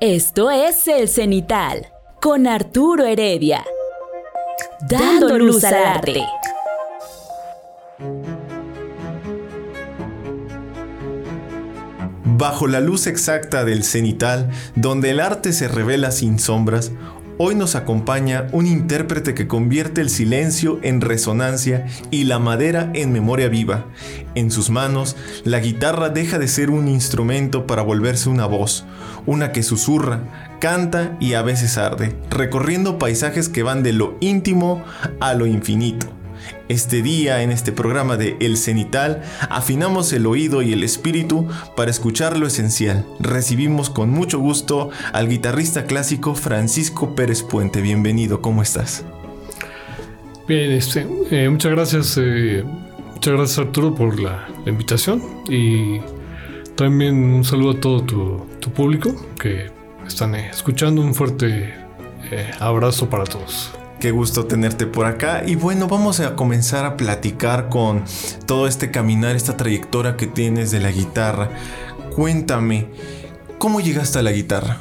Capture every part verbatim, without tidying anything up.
Esto es El Cenital, con Arturo Heredia. Dando luz al arte. Bajo la luz exacta del cenital, donde el arte se revela sin sombras, hoy nos acompaña un intérprete que convierte el silencio en resonancia y la madera en memoria viva. En sus manos, la guitarra deja de ser un instrumento para volverse una voz, una que susurra, canta y a veces arde, recorriendo paisajes que van de lo íntimo a lo infinito. Este día, en este programa de El Cenital, afinamos el oído y el espíritu para escuchar lo esencial. Recibimos con mucho gusto al guitarrista clásico Francisco Pérez Puente. Bienvenido, ¿cómo estás? Bien, este, eh, muchas gracias, eh, muchas gracias Arturo por la, la invitación, y también un saludo a todo tu, tu público que están eh, escuchando. Un fuerte eh, abrazo para todos. Qué gusto tenerte por acá. Y bueno, vamos a comenzar a platicar con todo este caminar, esta trayectoria que tienes de la guitarra. Cuéntame, ¿cómo llegaste a la guitarra?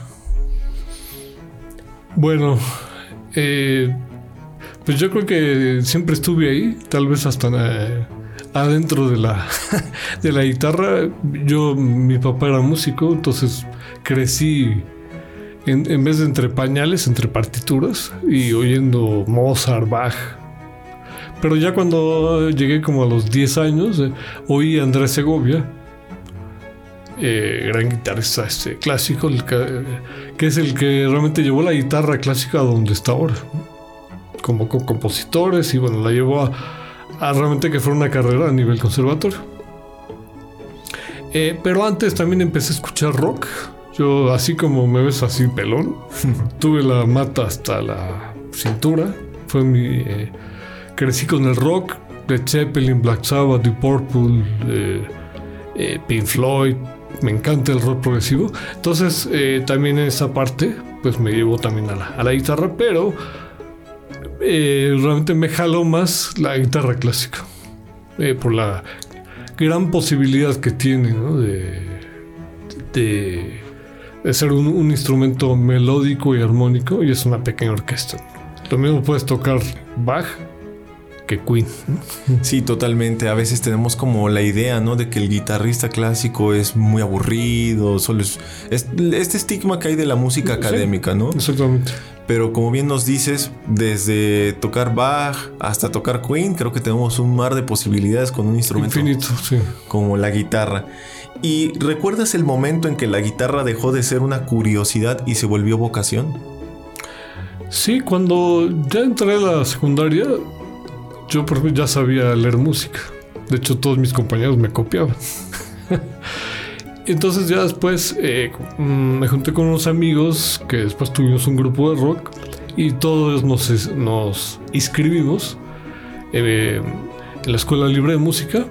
Bueno, eh, pues yo creo que siempre estuve ahí, tal vez hasta eh, adentro de la, de la guitarra. Yo, mi papá era músico, entonces crecí En, en vez de entre pañales, entre partituras y oyendo Mozart, Bach. Pero ya cuando llegué como a los diez años, eh, oí a Andrés Segovia, eh, gran guitarrista este, clásico, el que, que es el que realmente llevó la guitarra clásica a donde está ahora. Convocó compositores y bueno, la llevó a, a realmente que fuera una carrera a nivel conservatorio. Eh, pero antes también empecé a escuchar rock. Yo, así como me ves así pelón, tuve la mata hasta la cintura. Fue mi... Eh, crecí con el rock de Zeppelin, Black Sabbath, Deep Purple, eh, eh, Pink Floyd. Me encanta el rock progresivo. Entonces, eh, también en esa parte, pues me llevó también a la, a la guitarra, pero eh, realmente me jaló más la guitarra clásica. Eh, por la gran posibilidad que tiene, ¿no? De... de de ser un, un instrumento melódico y armónico, y es una pequeña orquesta. Lo mismo puedes tocar Bach que Queen. Sí, totalmente. A veces tenemos como la idea, ¿no?, de que el guitarrista clásico es muy aburrido, solo es, es este estigma que hay de la música académica, ¿no? Exactamente. Pero como bien nos dices, desde tocar Bach hasta tocar Queen, creo que tenemos un mar de posibilidades con un instrumento infinito, sí, como la guitarra. ¿Y recuerdas el momento en que la guitarra dejó de ser una curiosidad y se volvió vocación? Sí, cuando ya entré a la secundaria, yo por ejemplo ya sabía leer música. De hecho, todos mis compañeros me copiaban. Entonces ya después eh, me junté con unos amigos que después tuvimos un grupo de rock y todos nos, nos inscribimos eh, en la Escuela Libre de Música.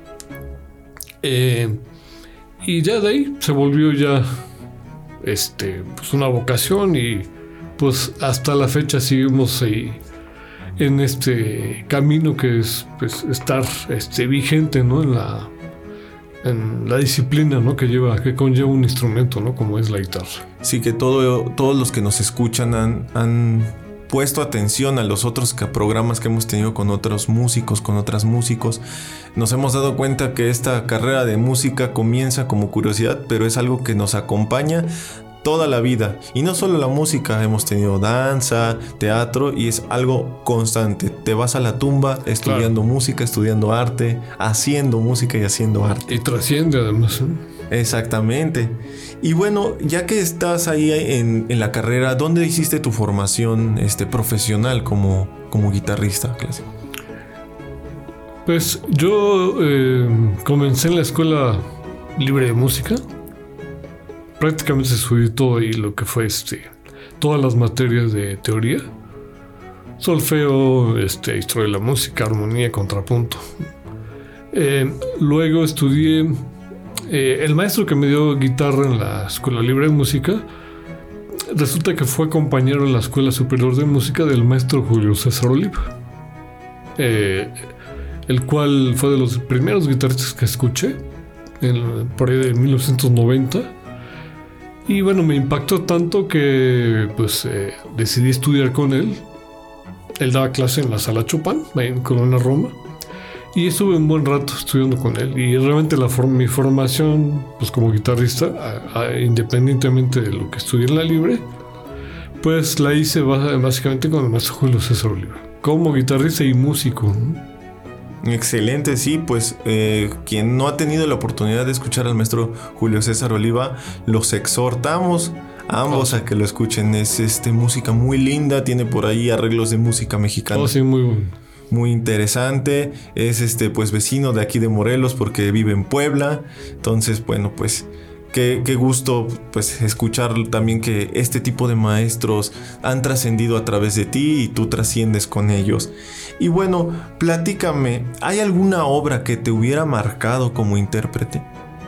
Eh, y ya de ahí se volvió ya este, pues una vocación, y pues hasta la fecha seguimos ahí en este camino que es pues, estar este, vigente, ¿no?, en la en la disciplina, ¿no?, que lleva, que conlleva un instrumento, ¿no?, como es la guitarra. Sí, que todo, todos los que nos escuchan han, han puesto atención a los otros programas que hemos tenido con otros músicos, con otras músicos. Nos hemos dado cuenta que esta carrera de música comienza como curiosidad, pero es algo que nos acompaña toda la vida. Y no solo la música, hemos tenido danza, teatro, y es algo constante. Te vas a la tumba estudiando claro. música, estudiando arte, haciendo música y haciendo arte. Y trasciende además, ¿eh? Exactamente. Y bueno, ya que estás ahí en, en la carrera, ¿dónde hiciste tu formación este, profesional como, como guitarrista clásico? Pues yo eh, comencé en la Escuela Libre de Música. Prácticamente estudié todo ahí, lo que fue este, todas las materias de teoría: solfeo, este, historia de la música, armonía, contrapunto. Eh, luego estudié, eh, el maestro que me dio guitarra en la Escuela Libre de Música, resulta que fue compañero en la Escuela Superior de Música del maestro Julio César Oliva, eh, el cual fue de los primeros guitarristas que escuché, en, por ahí de mil novecientos noventa. Y bueno, me impactó tanto que pues eh, decidí estudiar con él. Él daba clase en la Sala Chopin, en Colonia Roma. Y estuve un buen rato estudiando con él. Y realmente la form- mi formación pues como guitarrista, a- a- independientemente de lo que estudié en la libre, pues la hice bas- básicamente con el maestro Julio César Oliva. Como guitarrista y músico, ¿no? Excelente, sí, pues eh, quien no ha tenido la oportunidad de escuchar al maestro Julio César Oliva, los exhortamos a ambos oh, sí. a que lo escuchen. Es este, música muy linda, tiene por ahí arreglos de música mexicana. Oh, sí, muy bueno. Muy interesante. Es este, pues vecino de aquí de Morelos porque vive en Puebla. Entonces, bueno, pues Qué, qué gusto pues escuchar también que este tipo de maestros han trascendido a través de ti y tú trasciendes con ellos. Y bueno, platícame, ¿hay alguna obra que te hubiera marcado como intérprete?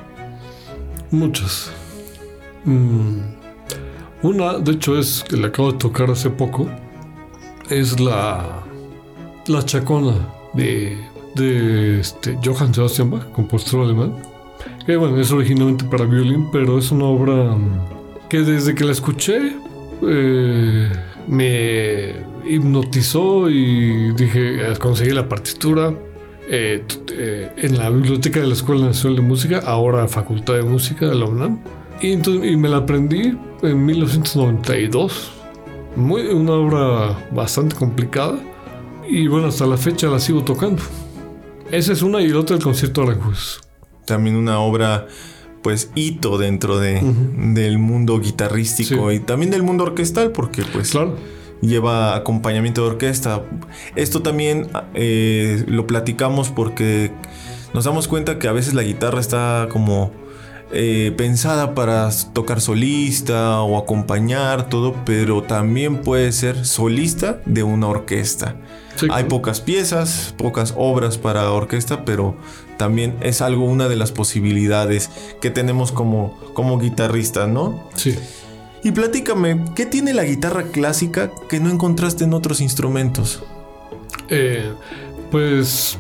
Muchas. Mm, una, de hecho, es que le acabo de tocar hace poco. Es la, la Chacona de, de este, Johann Sebastian Bach, compositor alemán. Que bueno, es originalmente para violín, pero es una obra que desde que la escuché eh, me hipnotizó y dije, conseguí la partitura eh, eh, en la biblioteca de la Escuela Nacional de Música, ahora Facultad de Música de la UNAM, y, entonces, y me la aprendí en mil novecientos noventa y dos. Muy, una obra bastante complicada y bueno, hasta la fecha la sigo tocando. Esa es una, y la otra el concierto de Aranjuez. También una obra pues hito dentro de, uh-huh. del mundo guitarrístico, sí. Y también del mundo orquestal, porque pues claro. lleva acompañamiento de orquesta. Esto también eh, lo platicamos porque nos damos cuenta que a veces la guitarra está como eh, pensada para tocar solista o acompañar todo, pero también puede ser solista de una orquesta. Sí, hay claro. pocas piezas, pocas obras para orquesta, pero también es algo, una de las posibilidades que tenemos como, como guitarristas, ¿no? Sí. Y platícame, ¿qué tiene la guitarra clásica que no encontraste en otros instrumentos? Eh, pues,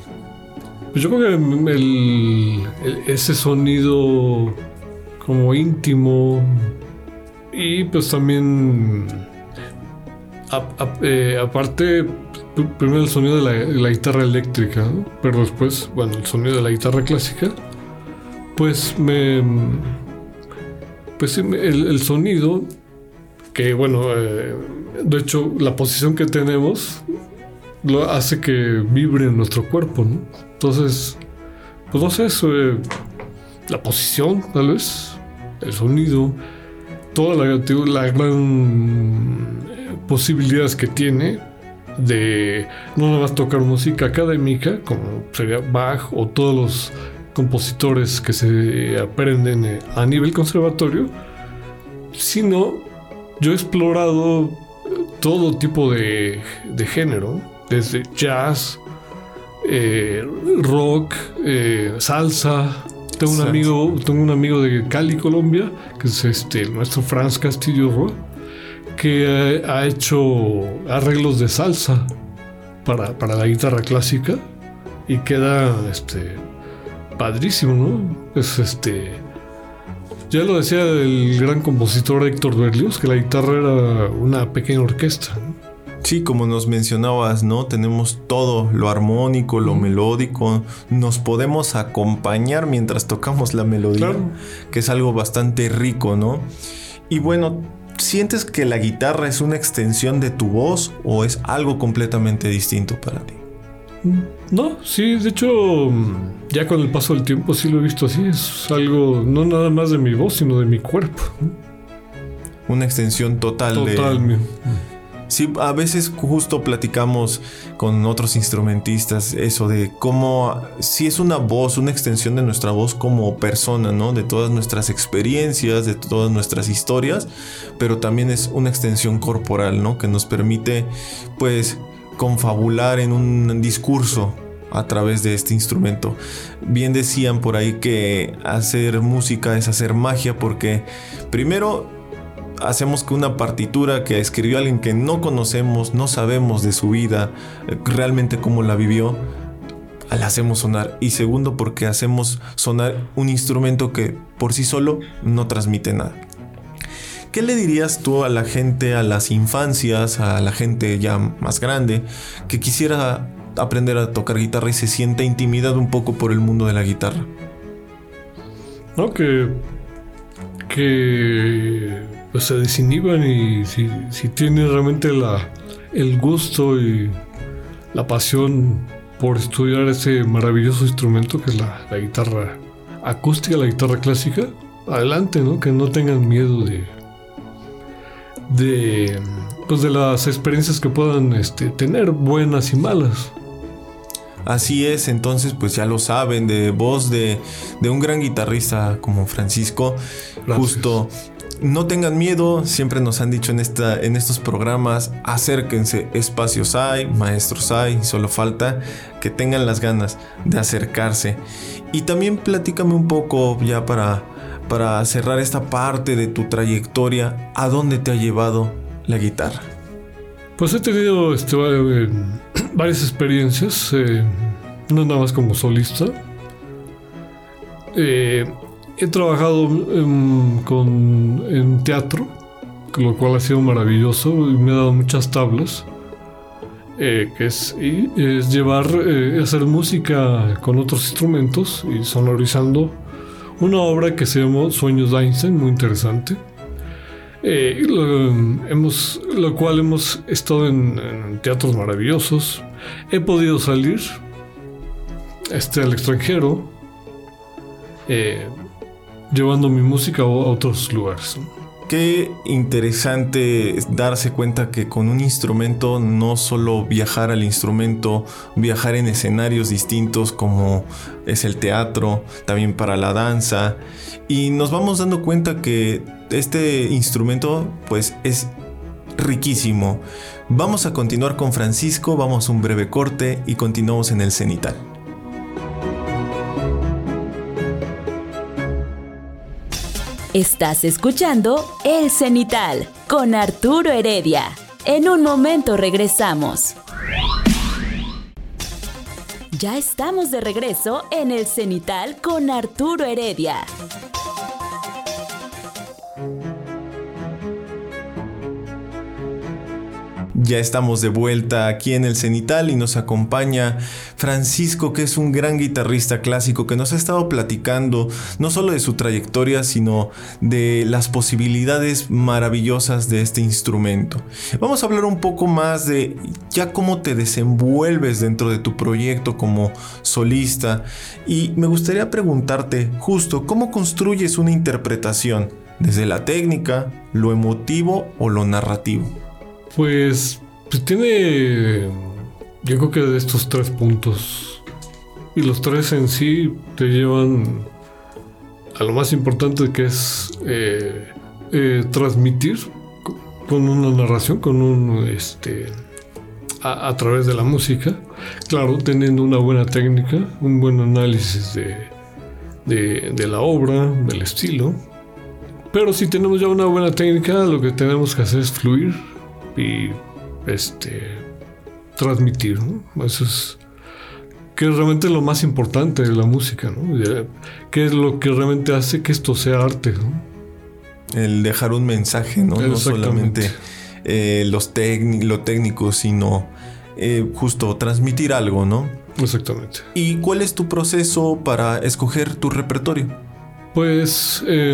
yo creo que el, el, ese sonido como íntimo y pues también a, a, eh, aparte primero el sonido de la, de la guitarra eléctrica, ¿no? Pero después, bueno, el sonido de la guitarra clásica, pues me... Pues el, el sonido, que bueno, eh, de hecho la posición que tenemos lo hace que vibre en nuestro cuerpo, ¿no? Entonces, pues no sé, eso, eh, la posición tal vez, el sonido, toda la, la gran posibilidades que tiene de no nada más tocar música académica como sería Bach o todos los compositores que se aprenden a nivel conservatorio, sino yo he explorado todo tipo de, de género, desde jazz, eh, rock, eh, salsa. Tengo un salsa. amigo, tengo un amigo de Cali, Colombia, que es este el maestro Franz Castillo Roa, que ha hecho arreglos de salsa para, para la guitarra clásica y queda este padrísimo, ¿no? Es este ya lo decía el gran compositor Héctor Berlioz, que la guitarra era una pequeña orquesta, ¿no? Sí, como nos mencionabas, ¿no? Tenemos todo, lo armónico, lo mm. melódico, nos podemos acompañar mientras tocamos la melodía, claro. que es algo bastante rico, ¿no? Y bueno, ¿sientes que la guitarra es una extensión de tu voz o es algo completamente distinto para ti? No, sí, de hecho, ya con el paso del tiempo sí lo he visto así. Es algo, no nada más de mi voz, sino de mi cuerpo. Una extensión total, total de... Total, mío. Sí, a veces justo platicamos con otros instrumentistas eso de cómo si es una voz, una extensión de nuestra voz como persona, ¿no? De todas nuestras experiencias, de todas nuestras historias, pero también es una extensión corporal, ¿no? Que nos permite, pues, confabular en un discurso a través de este instrumento. Bien decían por ahí que hacer música es hacer magia porque primero hacemos que una partitura que escribió alguien que no conocemos, no sabemos de su vida, realmente cómo la vivió, la hacemos sonar. Y segundo, porque hacemos sonar un instrumento que por sí solo no transmite nada. ¿Qué le dirías tú a la gente, a las infancias, a la gente ya más grande, que quisiera aprender a tocar guitarra y se sienta intimidado un poco por el mundo de la guitarra? No, que, que pues, se desinhiban y si, si tienen realmente la, el gusto y la pasión por estudiar ese maravilloso instrumento que es la, la guitarra acústica, la guitarra clásica, adelante, ¿no? Que no tengan miedo de, de, pues de las experiencias que puedan este, tener, buenas y malas. Así es, entonces pues ya lo saben, de voz de, de un gran guitarrista como Francisco. Gracias. Justo, no tengan miedo, siempre nos han dicho en, esta, en estos programas, acérquense, espacios hay, maestros hay, solo falta que tengan las ganas de acercarse. Y también platícame un poco ya para, para cerrar esta parte de tu trayectoria, ¿a dónde te ha llevado la guitarra? Pues he tenido este, eh, varias experiencias, eh, no nada más como solista. Eh, he trabajado en, con, en teatro, lo cual ha sido maravilloso y me ha dado muchas tablas. Eh, que es, es llevar, eh, hacer música con otros instrumentos y sonorizando una obra que se llama Sueños de Einstein, muy interesante. Eh, lo, hemos, lo cual hemos estado en, en teatros maravillosos. He podido salir este, al extranjero, eh, llevando mi música a, a otros lugares. Qué interesante darse cuenta que con un instrumento no solo viajar al instrumento, viajar en escenarios distintos como es el teatro, también para la danza, y nos vamos dando cuenta que este instrumento pues es riquísimo. Vamos a continuar con Francisco, vamos a un breve corte y continuamos en el Cenital. Estás escuchando El Cenital con Arturo Heredia. En un momento regresamos. Ya estamos de regreso en El Cenital con Arturo Heredia. Ya estamos de vuelta aquí en el Cenital y nos acompaña Francisco, que es un gran guitarrista clásico que nos ha estado platicando no solo de su trayectoria, sino de las posibilidades maravillosas de este instrumento. Vamos a hablar un poco más de ya cómo te desenvuelves dentro de tu proyecto como solista, y me gustaría preguntarte justo cómo construyes una interpretación desde la técnica, lo emotivo o lo narrativo. Pues, pues tiene, yo creo que de estos tres puntos, y los tres en sí te llevan a lo más importante, que es eh, eh, transmitir con una narración, con un este a, a través de la música, claro, teniendo una buena técnica, un buen análisis de, de, de la obra, del estilo. Pero si tenemos ya una buena técnica, lo que tenemos que hacer es fluir y este transmitir, ¿no? Eso es que es realmente lo más importante de la música, ¿no? Que es lo que realmente hace que esto sea arte, ¿no? El dejar un mensaje, ¿no? No solamente eh, los tec- lo técnico, sino eh, justo transmitir algo, ¿no? Exactamente. ¿Y cuál es tu proceso para escoger tu repertorio? Pues eh,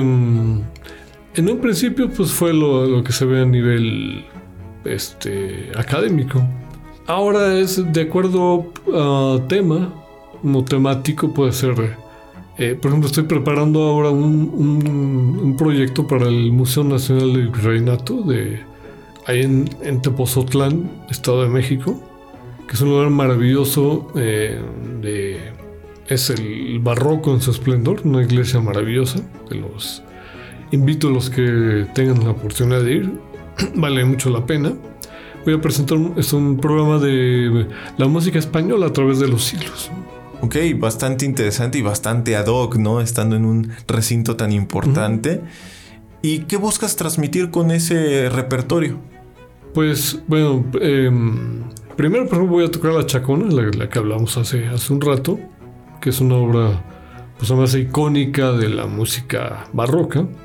en un principio pues fue lo, lo que se ve a nivel este académico. Ahora es de acuerdo a tema, como temático puede ser. Eh, por ejemplo, estoy preparando ahora un, un, un proyecto para el Museo Nacional del Virreinato de ahí en, en Tepozotlán, Estado de México, que es un lugar maravilloso. Eh, de, es el barroco en su esplendor, una iglesia maravillosa. Que los invito a los que tengan la oportunidad de ir. Vale mucho la pena. Voy a presentar un, es un programa de la música española a través de los siglos. Ok, bastante interesante y bastante ad hoc, ¿no? Estando en un recinto tan importante. Uh-huh. ¿Y qué buscas transmitir con ese repertorio? Pues, bueno, eh, primero por ejemplo voy a tocar La Chacona, la, la que hablamos hace, hace un rato, que es una obra pues más icónica de la música barroca.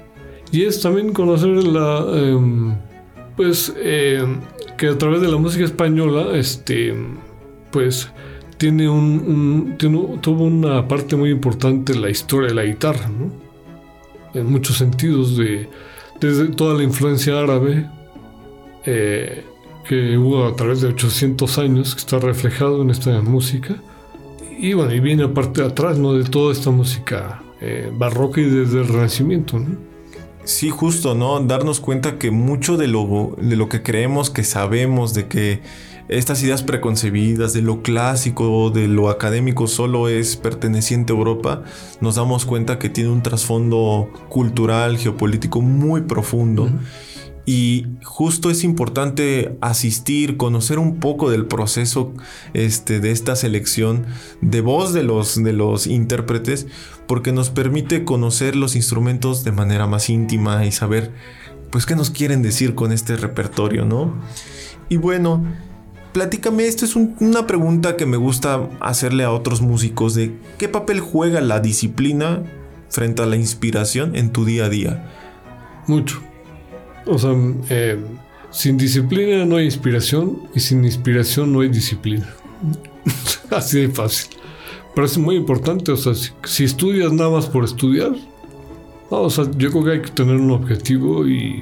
Y es también conocer la, eh, pues, eh, que a través de la música española, este, pues, tiene un, un tiene, tuvo una parte muy importante la historia de la guitarra, ¿no? En muchos sentidos, de, desde toda la influencia árabe eh, que hubo a través de ochocientos años, que está reflejado en esta música. Y bueno, y viene aparte de atrás, ¿no? De toda esta música eh, barroca y desde el Renacimiento, ¿no? Sí, justo, ¿no? Darnos cuenta que mucho de lo, de lo que creemos que sabemos, de que estas ideas preconcebidas, de lo clásico, de lo académico solo es perteneciente a Europa, nos damos cuenta que tiene un trasfondo cultural, geopolítico muy profundo. Uh-huh. Y justo es importante asistir, conocer un poco del proceso este, de esta selección de voz de los, de los intérpretes, porque nos permite conocer los instrumentos de manera más íntima y saber pues qué nos quieren decir con este repertorio, ¿no? Y bueno, platícame, esto es un, una pregunta que me gusta hacerle a otros músicos, de ¿qué papel juega la disciplina frente a la inspiración en tu día a día? Mucho. O sea, eh, sin disciplina no hay inspiración y sin inspiración no hay disciplina. Así de fácil. Pero es muy importante, o sea, si, si estudias nada más por estudiar, no, o sea, yo creo que hay que tener un objetivo y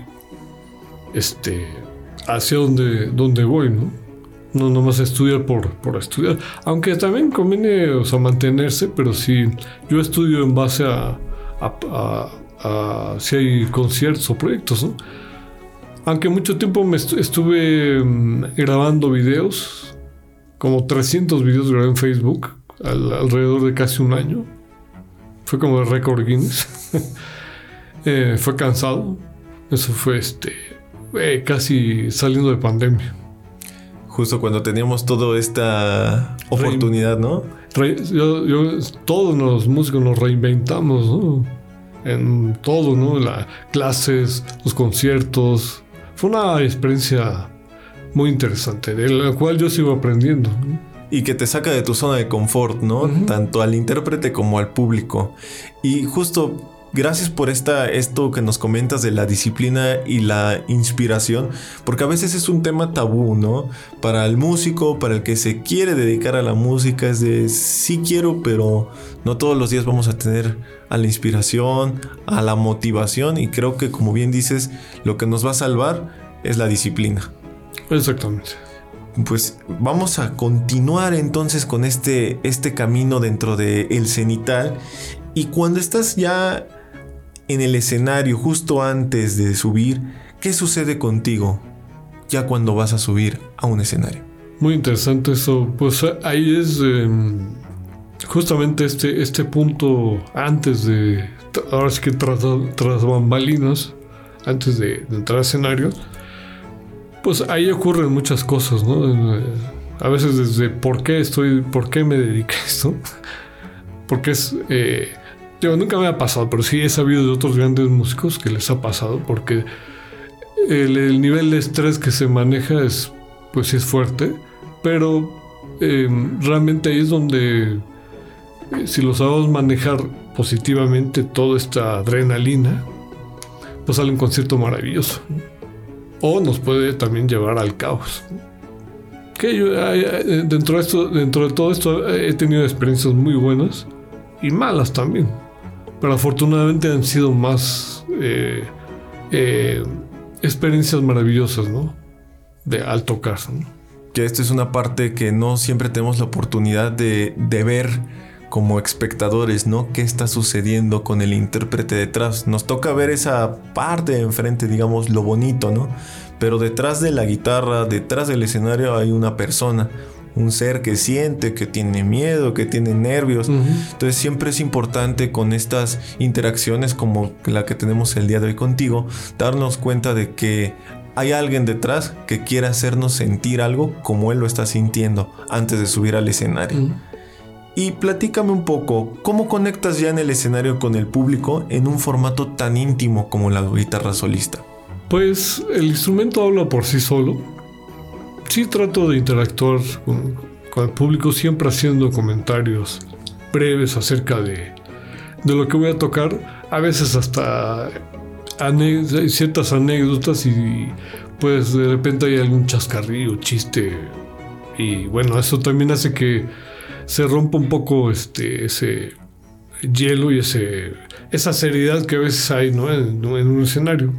este hacia donde, donde voy, ¿no? No nomás estudiar por, por estudiar. Aunque también conviene, o sea, mantenerse, pero si yo estudio en base a, a, a, a si hay conciertos o proyectos, ¿no? Aunque mucho tiempo me estu- estuve um, grabando videos, como trescientos videos grabé en Facebook, al, alrededor de casi un año. Fue como el récord Guinness. eh, fue cansado. Eso fue este eh, casi saliendo de pandemia. Justo cuando teníamos toda esta oportunidad, ¿no? Re, yo, yo, todos los músicos nos reinventamos, ¿no? En todo, ¿no? Las clases, los conciertos. Fue una experiencia muy interesante, de la cual yo sigo aprendiendo, ¿no? Y que te saca de tu zona de confort, ¿no? Uh-huh. Tanto al intérprete como al público. Y justo gracias por esta, esto que nos comentas de la disciplina y la inspiración, porque a veces es un tema tabú, ¿no? Para el músico, para el que se quiere dedicar a la música, es de sí quiero, pero no todos los días vamos a tener a la inspiración, a la motivación, y creo que, como bien dices, lo que nos va a salvar es la disciplina. Exactamente. Pues vamos a continuar entonces con este, este camino dentro de El Cenital. Y cuando estás ya en el escenario, justo antes de subir, ¿qué sucede contigo ya cuando vas a subir a un escenario? Muy interesante eso. Pues ahí es eh, justamente este, este punto antes de, ahora sí que tras, tras bambalinas, antes de, de entrar al escenario. Pues ahí ocurren muchas cosas, ¿no? A veces desde por qué estoy, por qué me dediqué a esto. Porque es, eh, digo, nunca me ha pasado, pero sí he sabido de otros grandes músicos que les ha pasado, porque el, el nivel de estrés que se maneja es, pues sí es fuerte, pero eh, realmente ahí es donde, eh, si lo sabemos manejar positivamente, toda esta adrenalina, pues sale un concierto maravilloso, ¿no? O nos puede también llevar al caos. Que yo, dentro de esto, dentro de todo esto, he tenido experiencias muy buenas y malas también. Pero afortunadamente han sido más eh, eh, experiencias maravillosas, ¿no? De al tocar, ¿no? Que esto es una parte que no siempre tenemos la oportunidad de, de ver como espectadores, ¿no? ¿Qué está sucediendo con el intérprete detrás? Nos toca ver esa parte de enfrente, digamos, lo bonito, ¿no? Pero detrás de la guitarra, detrás del escenario hay una persona, un ser que siente, que tiene miedo, que tiene nervios. Uh-huh. Entonces siempre es importante con estas interacciones como la que tenemos el día de hoy contigo, darnos cuenta de que hay alguien detrás que quiere hacernos sentir algo como él lo está sintiendo antes de subir al escenario. Uh-huh. Y platícame un poco, ¿cómo conectas ya en el escenario con el público en un formato tan íntimo como la guitarra solista? Pues el instrumento habla por sí solo. Sí trato de interactuar con, con el público, siempre haciendo comentarios breves acerca de, de lo que voy a tocar. A veces hasta ane- hay ciertas anécdotas y pues de repente hay algún chascarrillo, chiste. Y bueno, eso también hace que se rompa un poco este, ese hielo y ese, esa seriedad que a veces hay, ¿no? en, en un escenario.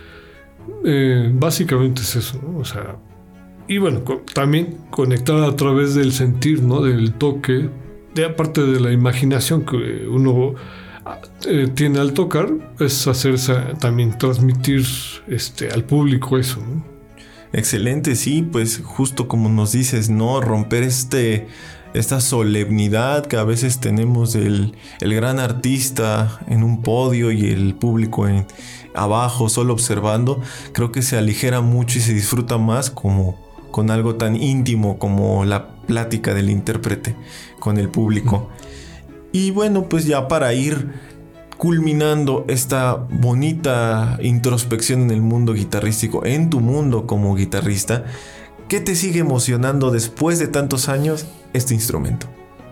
Eh, básicamente es eso, ¿no? O sea, y bueno, co- también conectar a través del sentir, ¿no? Del toque, de aparte de la imaginación que uno eh, tiene al tocar, es hacer esa, también transmitir este, al público eso, ¿no? Excelente, sí, pues justo como nos dices, ¿no? Romper este, esta solemnidad que a veces tenemos del el gran artista en un podio y el público en, abajo solo observando, creo que se aligera mucho y se disfruta más como con algo tan íntimo como la plática del intérprete con el público. Y bueno, pues ya para ir culminando esta bonita introspección en el mundo guitarrístico, en tu mundo como guitarrista, ¿qué te sigue emocionando después de tantos años este instrumento?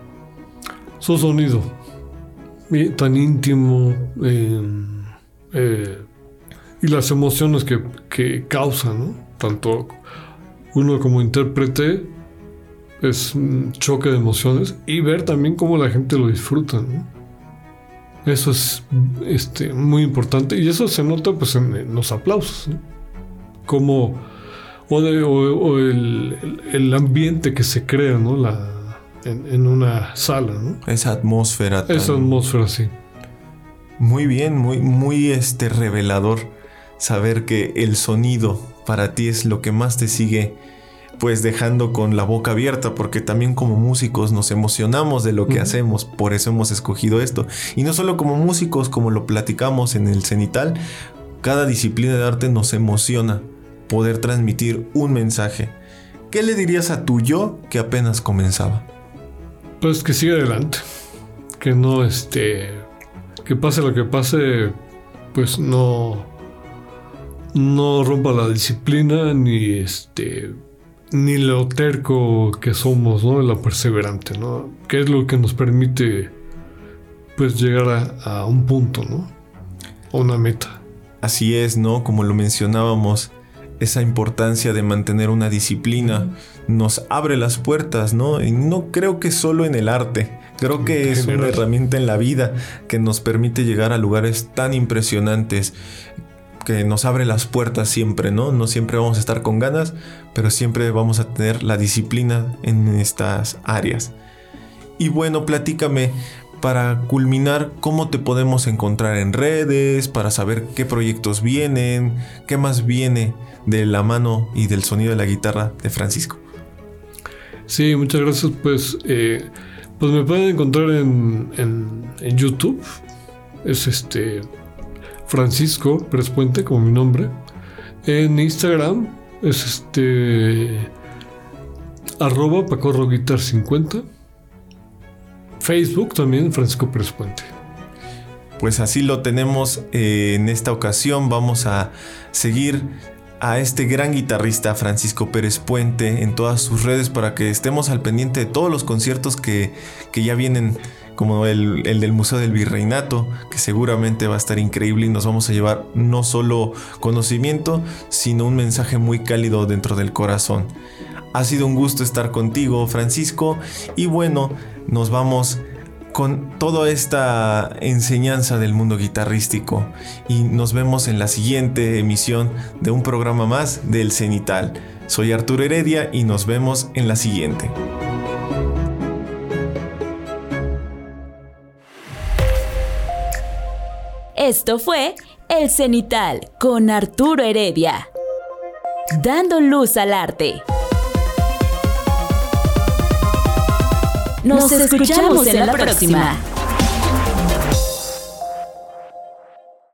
Su sonido, y tan íntimo, eh, eh, y las emociones que, que causa, ¿no? Tanto uno como intérprete es un choque de emociones y ver también cómo la gente lo disfruta, ¿no? Eso es este, muy importante y eso se nota pues en, en los aplausos, ¿no? Como o, de, o, o el, el, el ambiente que se crea, ¿no? La, en, en una sala, ¿no? Esa atmósfera. Tan... Esa atmósfera, sí. Muy bien, muy, muy este, revelador saber que el sonido para ti es lo que más te sigue pues dejando con la boca abierta, porque también como músicos nos emocionamos de lo que uh-huh. hacemos, por eso hemos escogido esto. Y no solo como músicos, como lo platicamos en el Cenital, cada disciplina de arte nos emociona poder transmitir un mensaje. ¿Qué le dirías a tu yo que apenas comenzaba? Pues que siga adelante, que no este, que pase lo que pase, pues no, no rompa la disciplina ni este, ni lo terco que somos, ¿no? La perseverante, ¿no? Que es lo que nos permite, pues llegar a, a un punto, ¿no? A una meta. Así es, ¿no? Como lo mencionábamos, esa importancia de mantener una disciplina nos abre las puertas, ¿no? Y no creo que solo en el arte, creo que es una herramienta en la vida que nos permite llegar a lugares tan impresionantes, que nos abre las puertas siempre, ¿no? No siempre vamos a estar con ganas, pero siempre vamos a tener la disciplina en estas áreas. Y bueno, platícame, para culminar, ¿cómo te podemos encontrar en redes? Para saber qué proyectos vienen, qué más viene de la mano y del sonido de la guitarra de Francisco. Sí, muchas gracias. Pues, eh, pues me pueden encontrar en, en, en YouTube. Es este Francisco Pérez Puente, como mi nombre. En Instagram es este arroba Pacorro Guitar cincuenta. Facebook también, Francisco Pérez Puente. Pues así lo tenemos eh, en esta ocasión. Vamos a seguir a este gran guitarrista Francisco Pérez Puente en todas sus redes para que estemos al pendiente de todos los conciertos que, que ya vienen, como el, el del Museo del Virreinato, que seguramente va a estar increíble y nos vamos a llevar no solo conocimiento, sino un mensaje muy cálido dentro del corazón. Ha sido un gusto estar contigo, Francisco, y bueno, nos vamos con toda esta enseñanza del mundo guitarrístico y nos vemos en la siguiente emisión de un programa más del Cenital. Soy Arturo Heredia y nos vemos en la siguiente. Esto fue El Cenital con Arturo Heredia, dando luz al arte. Nos, Nos escuchamos en la próxima.